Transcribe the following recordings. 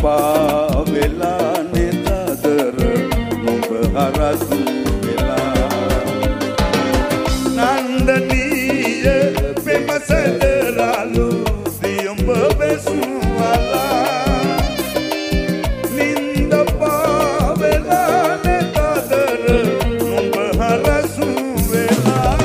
පාවෙලා නෙතදර නුඹ හරසු වෙලා නන්දනීය පෙමසදරාලු දියඹ වෙසුවලා නින්ද පාවෙලා නෙතදර නුඹ හරසු වෙලා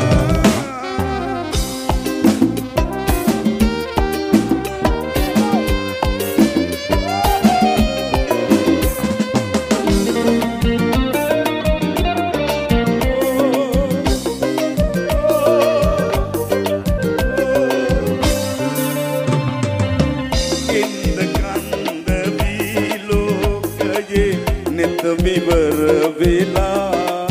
විවර වෙලා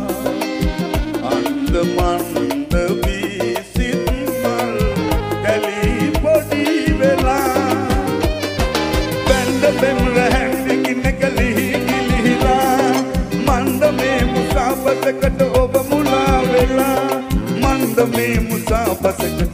අන්ද මන්ද වී සිත්මල් දැලි පොඩි වෙලා බැන්ද බෙම් රැහැන්දි කිනක ලිහි ගිලිහිලා මන්ද මේ මුසාපසකට ඔබ මුලා වෙලා මන්ද මේ මුසාපසකට